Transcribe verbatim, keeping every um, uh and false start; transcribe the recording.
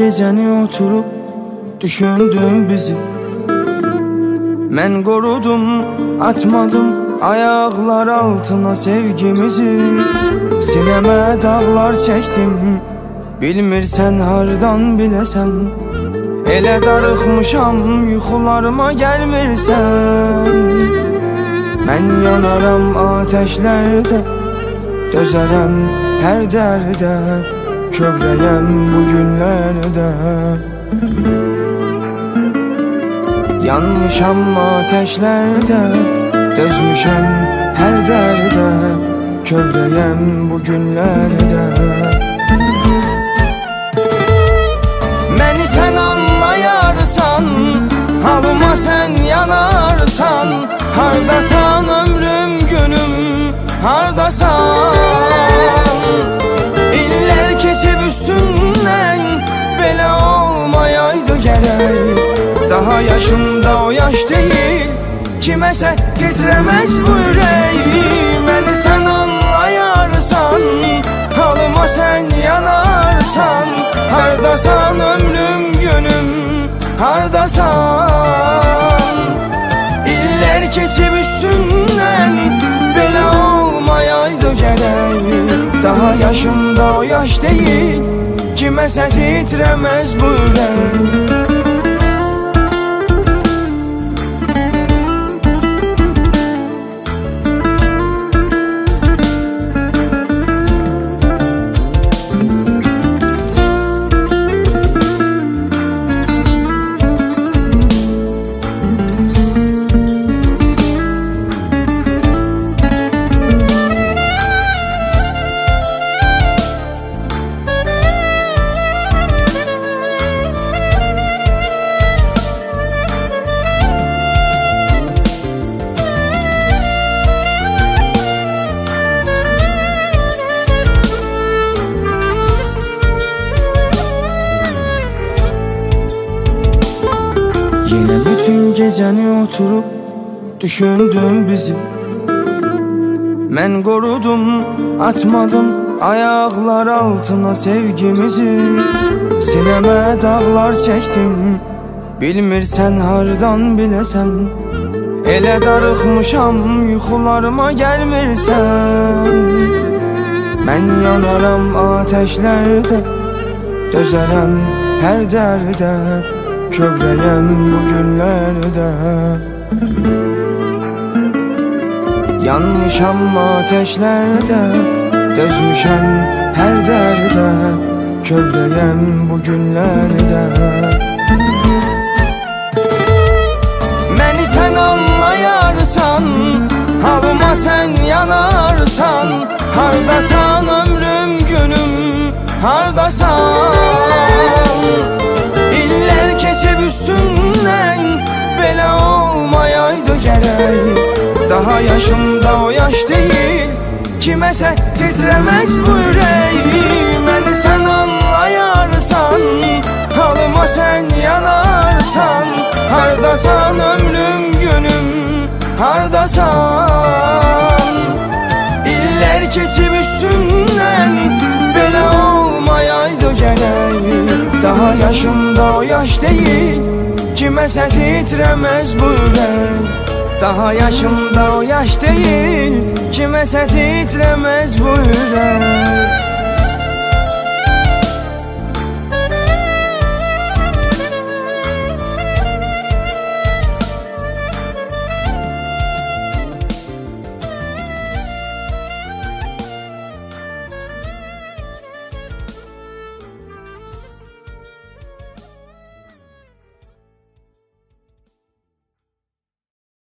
gecəni oturup düşündüm bizi. Mən qorudum, atmadım ayaqlar altına sevgimizi. Sinəmə dağlar çəkdim, bilmirsən hardan biləsən. Elə darıxmışam, yuxularıma gəlmirsən. Mən yanaram ateşlərdə, dözərəm hər dərdə, kövrəyəm bu günlərdə. Yanmışam ateşlərdə, dözmüşəm hər dərdə, kövrəyəm bu günlərdə. Məni sən anlayarsan, halıma sən yanarsan. Hardasan ömrüm günüm, hardasan? İllər keçib üstündən, belə olmayaydı gərək. Daha yaşımda o yaş deyil, kiməsə titrəməz bu ürək. Məni sən anlayarsan, halıma sən yanarsan. Hardasan ömrüm günüm, hardasan? İllər keçib üstündən, belə olmayaydı gərək. Daha yaşımda o yaş deyil, kiməsə titrəməz bu ürək. Yine bütün gecəni oturup düşündüm bizi. Mən qorudum, atmadım ayaqlar altına sevgimizi. Sinəmə dağlar çəkdim, bilmirsən hardan biləsən. Elə darıxmışam, yuxularıma gəlmirsən. Mən yanaram ateşlərdə, dözərəm hər dərdə, kövrəyəm bu günlərdə. Yanmışam ateşlərdə, dözmüşəm hər dərdə, kövrəyəm bu günlərdə. Məni sən anlayarsan, halıma sən yanarsan. Hardasan ömrüm günüm, hardasan? İllər keçib üstündən, belə olmayaydı gərək. Daha yaşımda o yaş deyil, kiməsə titrəməz bu ürək. Məni sən anlayarsan, halıma sən yanarsan. Hardasan ömrüm günüm, hardasan? İllər keçib üstündən, belə olmayaydı gərək. Daha yaşımda o yaş deyil, kiməsə titrəməz bu ürək. Daha yaşımda o yaş deyil, kiməsə titrəməz bu ürək.